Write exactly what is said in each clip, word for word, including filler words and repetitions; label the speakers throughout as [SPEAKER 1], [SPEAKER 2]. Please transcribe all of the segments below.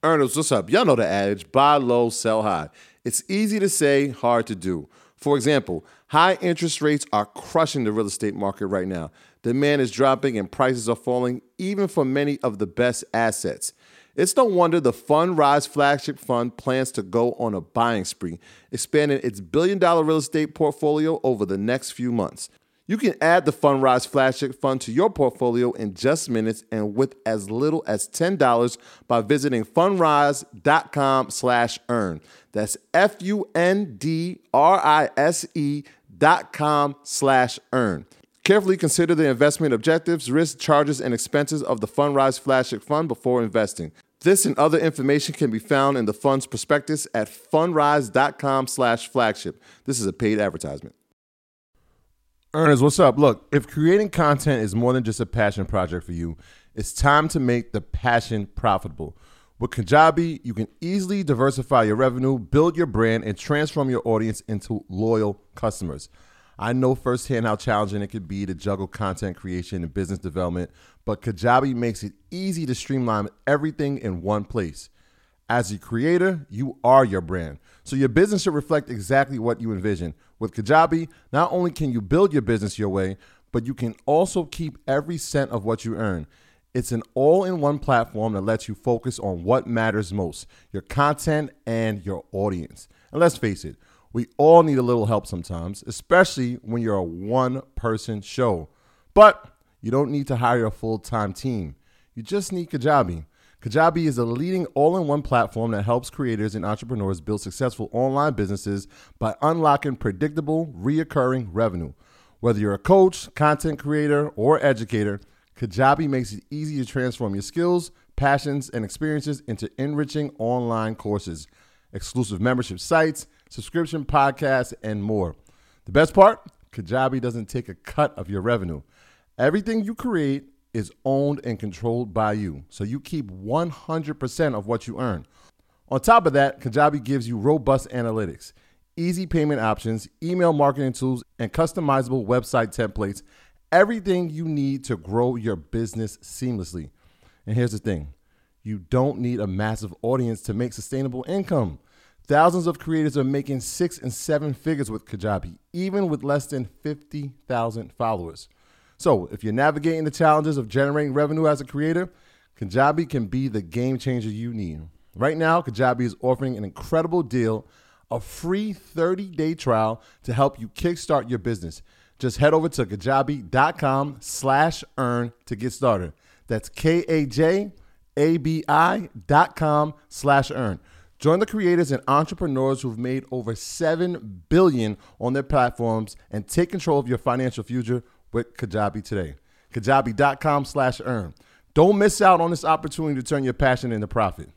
[SPEAKER 1] Earners, what's up? Y'all know the adage, buy low, sell high. It's easy to say, hard to do. For example, high interest rates are crushing the real estate market right now. Demand is dropping and prices are falling, even for many of the best assets. It's no wonder the Fundrise flagship fund plans to go on a buying spree, expanding its billion-dollar real estate portfolio over the next few months. You can add the Fundrise flagship fund to your portfolio in just minutes and with as little as ten dollars by visiting fundrise.com slash earn. That's F-U-N-D-R-I-S-E dot com slash earn. Carefully consider the investment objectives, risks, charges, and expenses of the Fundrise flagship fund before investing. This and other information can be found in the fund's prospectus at fundrise.com slash flagship. This is a paid advertisement. Earners, what's up? Look, if creating content is more than just a passion project for you, it's time to make the passion profitable. With Kajabi, you can easily diversify your revenue, build your brand, and transform your audience into loyal customers. I know firsthand how challenging it could be to juggle content creation and business development, but Kajabi makes it easy to streamline everything in one place. As a creator, you are your brand, so your business should reflect exactly what you envision. With Kajabi, not only can you build your business your way, but you can also keep every cent of what you earn. It's an all-in-one platform that lets you focus on what matters most, your content and your audience. And let's face it, we all need a little help sometimes, especially when you're a one-person show. But you don't need to hire a full-time team. You just need Kajabi. Kajabi is a leading all-in-one platform that helps creators and entrepreneurs build successful online businesses by unlocking predictable, reoccurring revenue. Whether you're a coach, content creator, or educator, Kajabi makes it easy to transform your skills, passions, and experiences into enriching online courses, exclusive membership sites, subscription podcasts, and more. The best part? Kajabi doesn't take a cut of your revenue. Everything you create is owned and controlled by you, so you keep one hundred percent of what you earn. On top of that, Kajabi gives you robust analytics, easy payment options, email marketing tools, and customizable website templates, everything you need to grow your business seamlessly. And here's the thing, you don't need a massive audience to make sustainable income. Thousands of creators are making six and seven figures with Kajabi, even with less than fifty thousand followers. So if you're navigating the challenges of generating revenue as a creator, Kajabi can be the game changer you need. Right now, Kajabi is offering an incredible deal, a free thirty-day trial to help you kickstart your business. Just head over to kajabi.com slash earn to get started. That's K-A-J-A-B-I dot com slash earn. Join the creators and entrepreneurs who've made over seven billion dollars on their platforms and take control of your financial future with Kajabi today. Kajabi.com slash earn. Don't miss out on this opportunity to turn your passion into profit.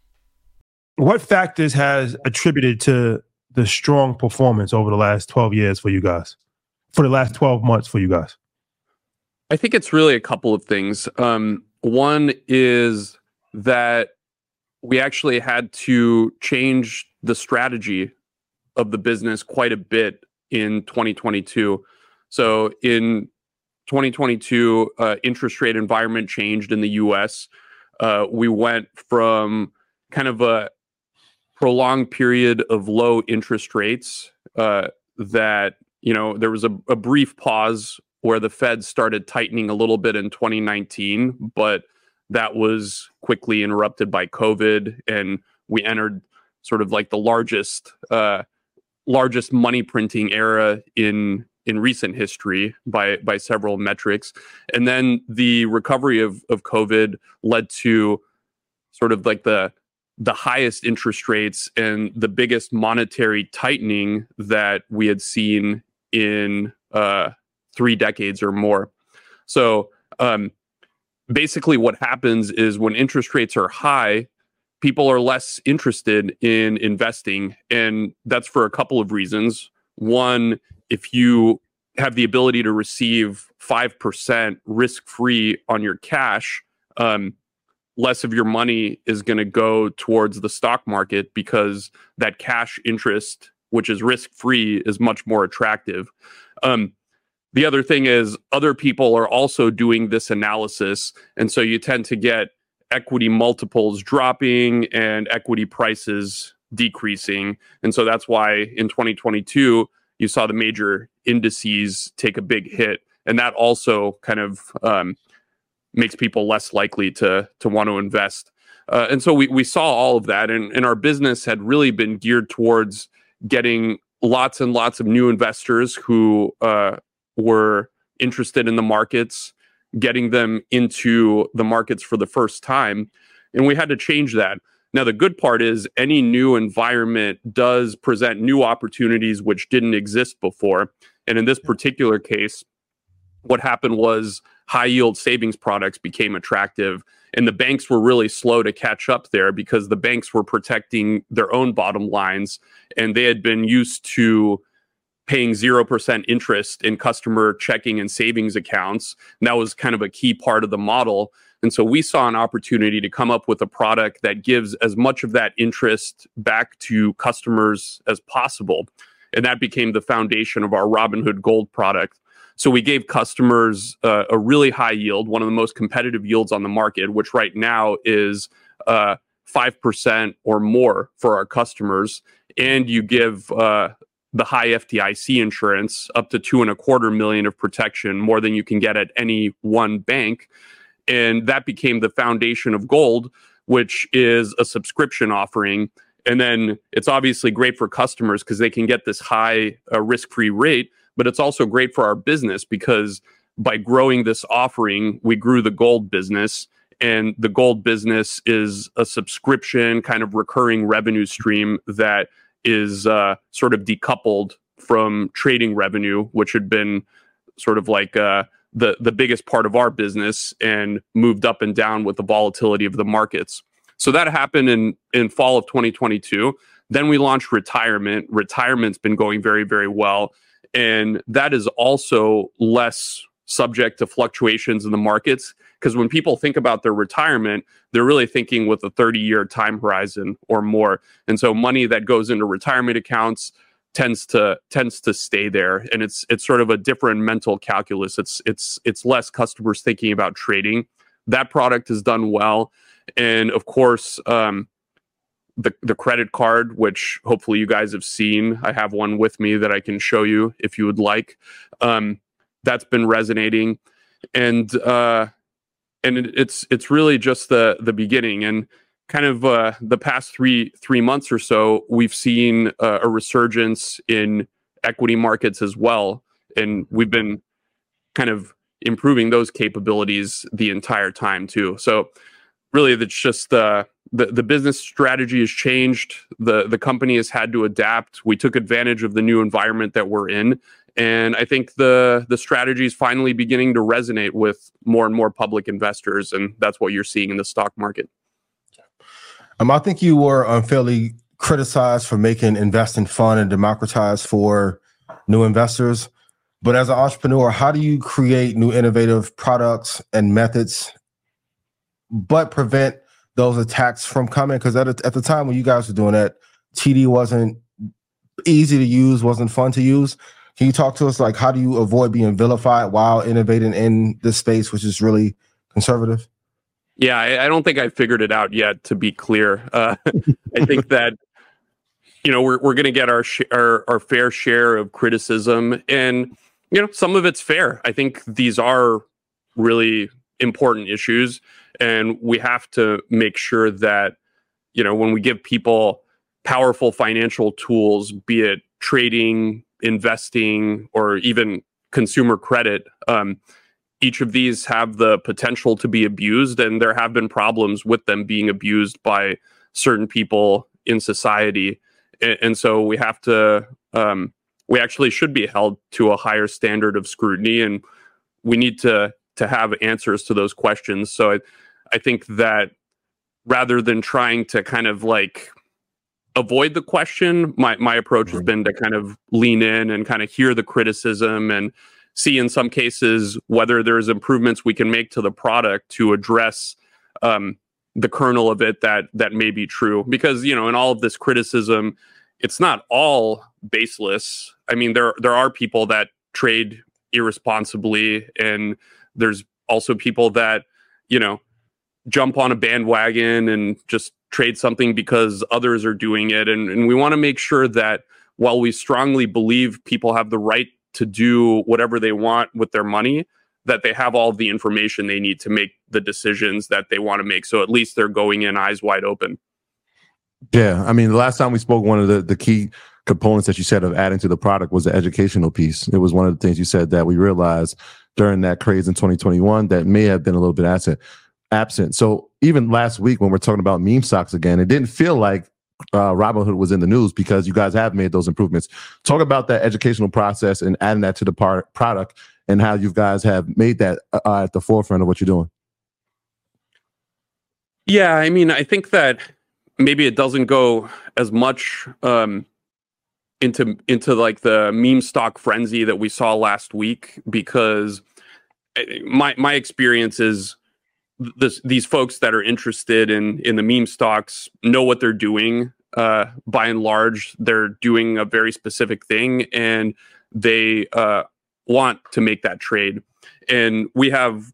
[SPEAKER 2] What factors has attributed to the strong performance over the last twelve years for you guys? For the last twelve months for you guys?
[SPEAKER 3] I think it's really a couple of things. Um, one is that we actually had to change the strategy of the business quite a bit in twenty twenty-two. So in twenty twenty-two, uh, interest rate environment changed in the U S. Uh, we went from kind of a prolonged period of low interest rates uh, that, you know, there was a, a brief pause where the Fed started tightening a little bit in twenty nineteen, but that was quickly interrupted by COVID, and we entered sort of like the largest uh, largest money printing era in in recent history by by several metrics. And then the recovery of of COVID led to sort of like the the highest interest rates and the biggest monetary tightening that we had seen in uh, three decades or more. So um, basically what happens is when interest rates are high, people are less interested in investing. And that's for a couple of reasons. One, if you have the ability to receive five percent risk-free on your cash, um, less of your money is going to go towards the stock market because that cash interest, which is risk-free, is much more attractive. Um, the other thing is other people are also doing this analysis. And so you tend to get equity multiples dropping and equity prices decreasing. And so that's why in twenty twenty-two, you saw the major indices take a big hit. And that also kind of um, makes people less likely to, to want to invest. Uh, and so we, we saw all of that. And, and our business had really been geared towards getting lots and lots of new investors who uh, were interested in the markets, getting them into the markets for the first time. And we had to change that. Now, the good part is any new environment does present new opportunities which didn't exist before. And in this particular case, what happened was high yield savings products became attractive. And the banks were really slow to catch up there because the banks were protecting their own bottom lines. And they had been used to paying zero percent interest in customer checking and savings accounts. And that was kind of a key part of the model. And so we saw an opportunity to come up with a product that gives as much of that interest back to customers as possible. And that became the foundation of our Robinhood Gold product. So we gave customers uh, a really high yield, one of the most competitive yields on the market, which right now is uh, five percent or more for our customers. And you give uh, the high F D I C insurance up to two and a quarter million of protection, more than you can get at any one bank. And that became the foundation of Gold, which is a subscription offering. And then it's obviously great for customers because they can get this high uh, risk-free rate, but it's also great for our business because by growing this offering, we grew the Gold business. And the Gold business is a subscription kind of recurring revenue stream that is uh, sort of decoupled from trading revenue, which had been sort of like uh, the, the biggest part of our business and moved up and down with the volatility of the markets. So that happened in, in fall of twenty twenty-two. Then we launched Retirement. Retirement's been going very, very well. And that is also less subject to fluctuations in the markets. Because when people think about their retirement, they're really thinking with a thirty-year time horizon or more. And so money that goes into retirement accounts tends to tends to stay there. And it's it's sort of a different mental calculus. It's it's it's less customers thinking about trading. That product has done well. And of course, um, the the credit card, which hopefully you guys have seen. I have one with me that I can show you if you would like. Um, that's been resonating. And uh And it's it's really just the the beginning, and kind of uh, the past three three months or so, we've seen uh, a resurgence in equity markets as well, and we've been kind of improving those capabilities the entire time too. So really, that's just uh, the the business strategy has changed. the The company has had to adapt. We took advantage of the new environment that we're in. And I think the the strategy is finally beginning to resonate with more and more public investors, and that's what you're seeing in the stock market.
[SPEAKER 4] Um, I think you were unfairly criticized for making investing fun and democratized for new investors. But as an entrepreneur, how do you create new innovative products and methods, but prevent those attacks from coming? Because at, at the time when you guys were doing that, T D wasn't easy to use, wasn't fun to use. Can you talk to us, like, how do you avoid being vilified while innovating in this space, which is really conservative?
[SPEAKER 3] Yeah, I, I don't think I figured it out yet, to be clear. Uh, I think that, you know, we're we're going to get our, sh- our our fair share of criticism, and, you know, some of it's fair. I think these are really important issues, and we have to make sure that, you know, when we give people powerful financial tools, be it trading, investing, or even consumer credit, um, each of these have the potential to be abused, and there have been problems with them being abused by certain people in society. And, and so we have to, um, we actually should be held to a higher standard of scrutiny, and we need to to have answers to those questions. So I, I think that rather than trying to kind of like avoid the question, my, my approach has been to kind of lean in and kind of hear the criticism and see in some cases whether there's improvements we can make to the product to address um, the kernel of it that that may be true. Because, you know, in all of this criticism, it's not all baseless. I mean, there there are people that trade irresponsibly, and there's also people that, you know, jump on a bandwagon and just trade something because others are doing it. And, and we want to make sure that while we strongly believe people have the right to do whatever they want with their money, that they have all of the information they need to make the decisions that they want to make. So at least they're going in eyes wide open.
[SPEAKER 1] Yeah. I mean, the last time we spoke, one of the, the key components that you said of adding to the product was the educational piece. It was one of the things you said that we realized during that craze in twenty twenty-one that may have been a little bit absent. absent. So even last week when we're talking about meme stocks again, it didn't feel like uh, Robinhood was in the news because you guys have made those improvements. Talk about that educational process and adding that to the par- product and how you guys have made that uh, at the forefront of what you're doing.
[SPEAKER 3] Yeah, I mean, I think that maybe it doesn't go as much um, into into like the meme stock frenzy that we saw last week, because my my experience is this, these folks that are interested in in the meme stocks know what they're doing. Uh, by and large, they're doing a very specific thing, and they uh, want to make that trade. And we have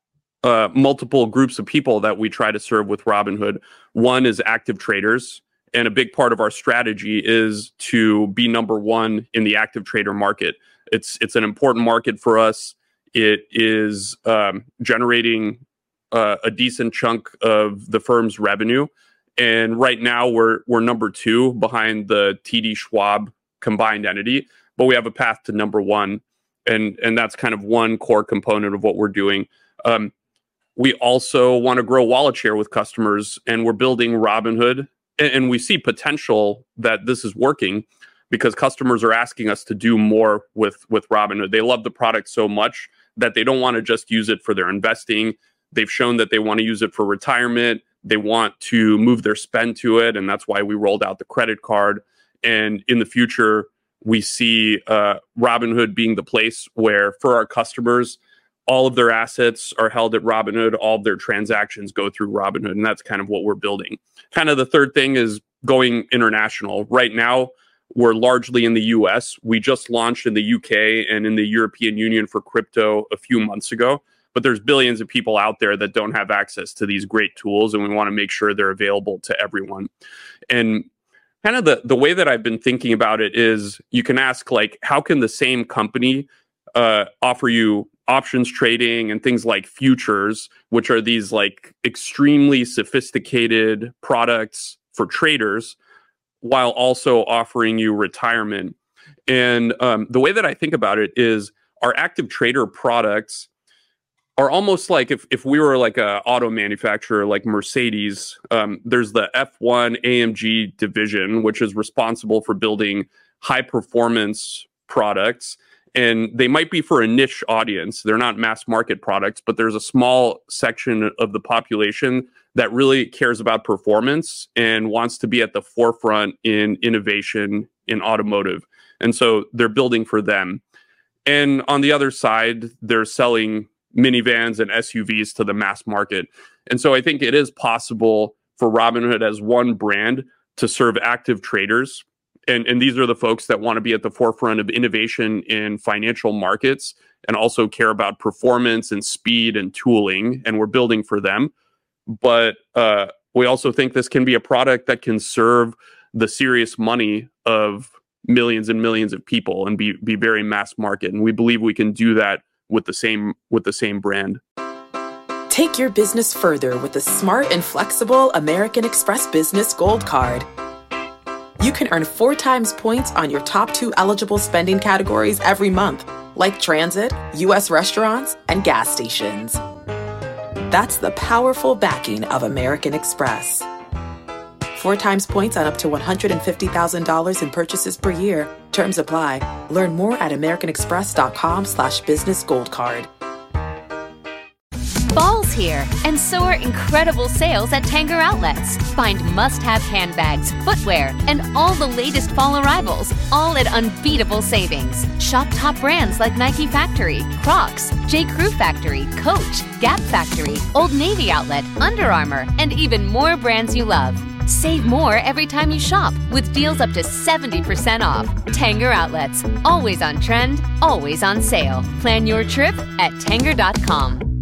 [SPEAKER 3] uh, multiple groups of people that we try to serve with Robinhood. One is active traders. And a big part of our strategy is to be number one in the active trader market. It's it's an important market for us. It is um, generating uh, a decent chunk of the firm's revenue. And right now we're we're number two behind the T D Schwab combined entity, but we have a path to number one. And, and that's kind of one core component of what we're doing. Um, we also want to grow wallet share with customers, and we're building Robinhood. And we see potential that this is working because customers are asking us to do more with, with Robinhood. They love the product so much that they don't want to just use it for their investing. They've shown that they want to use it for retirement. They want to move their spend to it. And that's why we rolled out the credit card. And in the future, we see uh, Robinhood being the place where, for our customers, all of their assets are held at Robinhood. All of their transactions go through Robinhood. And that's kind of what we're building. Kind of the third thing is going international. Right now, we're largely in the U S. We just launched in the U K and in the European Union for crypto a few months ago. But there's billions of people out there that don't have access to these great tools. And we want to make sure they're available to everyone. And kind of the, the way that I've been thinking about it is you can ask, like, how can the same company uh, offer you options trading and things like futures, which are these like extremely sophisticated products for traders, while also offering you retirement. And um, the way that I think about it is our active trader products are almost like if, if we were like a auto manufacturer like Mercedes. Um, there's the F one A M G division, which is responsible for building high performance products. And they might be for a niche audience. They're not mass market products, but there's a small section of the population that really cares about performance and wants to be at the forefront in innovation in automotive. And so they're building for them. And on the other side, they're selling minivans and S U Vs to the mass market. And so I think it is possible for Robinhood as one brand to serve active traders. And, and these are the folks that want to be at the forefront of innovation in financial markets and also care about performance and speed and tooling. And we're building for them. But uh, we also think this can be a product that can serve the serious money of millions and millions of people and be, be very mass market. And we believe we can do that with the same with the same brand.
[SPEAKER 5] Take your business further with the smart and flexible American Express Business Gold Card. You can earn four times points on your top two eligible spending categories every month, like transit, U S restaurants, and gas stations. That's the powerful backing of American Express. Four times points on up to one hundred fifty thousand dollars in purchases per year. Terms apply. Learn more at americanexpress.com slash business gold card.
[SPEAKER 6] Fall's here, and so are incredible sales at Tanger Outlets. Find must-have handbags, footwear, and all the latest fall arrivals, all at unbeatable savings. Shop top brands like Nike Factory, Crocs, J. Crew Factory, Coach, Gap Factory, Old Navy Outlet, Under Armour, and even more brands you love. Save more every time you shop with deals up to seventy percent off. Tanger Outlets, always on trend, always on sale. Plan your trip at tanger dot com.